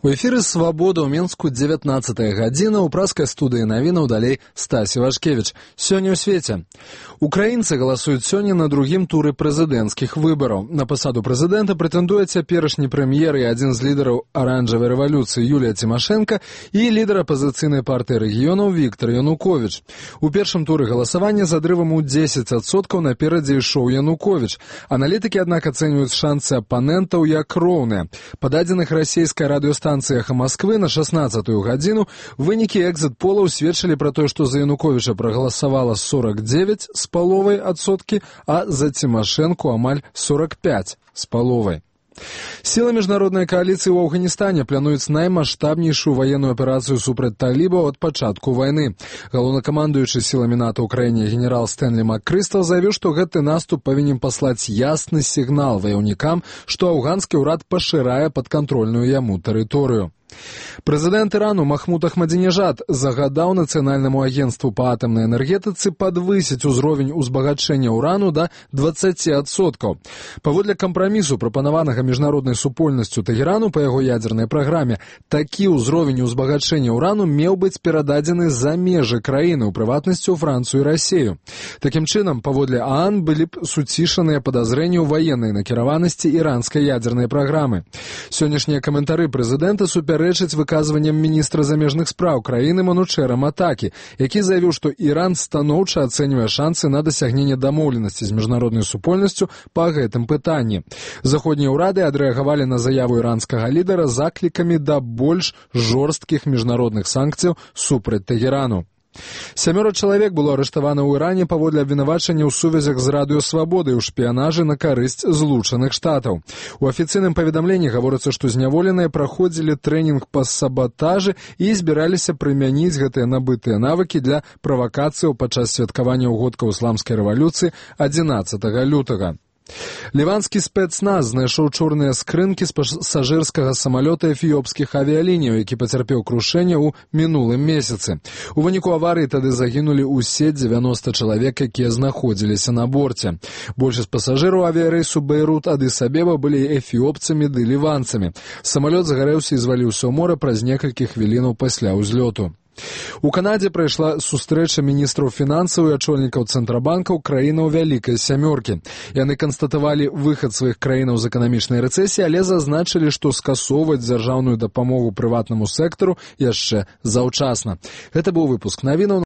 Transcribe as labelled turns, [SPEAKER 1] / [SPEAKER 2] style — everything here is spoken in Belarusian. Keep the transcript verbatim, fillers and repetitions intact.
[SPEAKER 1] У эфіры «Свабода» ў Мінску дзевятнаццатая гадзіна, у праскай студыі навінаў далей Стасі Вашкевіч. Сёння ў свеце. Украінцы галасуюць сёння на другім туры прэзідэнцкіх выбараў. На пасаду прэзідэнта прэтэндуе цяперашні прэм'ер і адзін з лідараў аранжавай рэвалюцыі Юлія Цімашэнка і лідар апазіцыйнай партыі рэгіёнаў Віктар Януковіч. У першым туры галасавання з адрывам у дзесяць адсоткаў наперадзе ішоў Януковіч. Аналітыкі, аднак, ацэньваюць шансы апанентаў як роўныя. Па дадзеных расійскай радыёстанцыі «Эхо Москвы» на шаснаццатую гадзіну вынікі экзит-полаў сведчылі пра тое, што за Януковіча прагаласавала сорок девять з паловай адсоткі, а за Цімашэнку амаль сорок пять з паловай. Сілы міжнароднай кааліцыі ў Афганістане плануюць наймаштабнейшую ваенную аперацыю супраць талібаў ад пачатку вайны. Галоўнакамандуючы сіламі НАТО ў краіне генерал Стэнлі Маккрыстал заявіў, што гэты наступ павінен паслаць ясны сігнал ваяўнікам, што афганскі ўрад пашырае падкантрольную яму тэрыторыю. Прэзідэнт Ірану Махмуд Ахмадзінежад загадаў Нацыянальнаму агенцтву па атамнай энергетыцы падвысіць узровень узбагачэння ўрану да дваццаці адсоткаў. Паводле кампрамісу, прапанаванага міжнароднай супольнасцю Тэгэрану па яго ядзернай праграме, такі ўзровень узбагачэння ўрану меў быць перададзены за межы краіны, у прыватнасці ў Францыю і Расію. Такім чынам, паводле ААН былі б суцішаныя падазрэнні ў ваеннай накіраванасці іранскай ядзернай праграмы. Сённяшнія каментары прэзідэнта супярэчаць рэчыць выказваннем міністра замежных спраў краіны Манучэра Матакі, які заявіў, што Іран станоўча ацэньвае шансы на дасягненне дамоўленасці з міжнароднай супольнасцю па гэтым пытанні. Заходнія ўрады адрэагавалі на заяву іранскага лідара заклікамі да больш жорсткіх міжнародных санкцыяў супраць Тэгерану. Сямёра чалавек было арыштавана ў Іране паводле абвінавачання ў сувязях з радыёсвабодай ў шпіянажы на карысць Злучаных Штатаў. У афіцыйным паведамленні гаворыцца, што зняволеныя праходзілі трэнінг па сабатажы і збіраліся прымяніць гэтыя набытыя навыкі для правакацыяў падчас святкавання ўгодкаў ісламскай рэвалюцыі адзінаццатага лютага. Ліванскі спецназ знайшоў чорныя скрынкі з пасажырскага самалёта эфіопскіх авіялініяў, які пацярпеў крушэнне ў мінулым месяцы. У выніку аварыі тады загінулі ўсе дзевяноста чалавек, якія знаходзіліся на борце. Большасць пасажыраў авіярэйсу Бейрут-Адыс-Абеба былі эфіопцамі ды ліванцамі. Самалёт загарэўся і зваліўся ў мора праз некалькі хвілінаў пасля ўзлёту. У Канадзе прайшла сустрэча міністраў фінансаў і ачольнікаў цэнтрабанкаў краінаў вялікай сямёркі. Яны канстатавалі выхад сваіх краінаў з эканамічнай рэцэсіі, але зазначылі, што скасоўваць дзяржаўную дапамогу прыватнаму сектару яшчэ заўчасна. Гэта быў выпуск навінаў.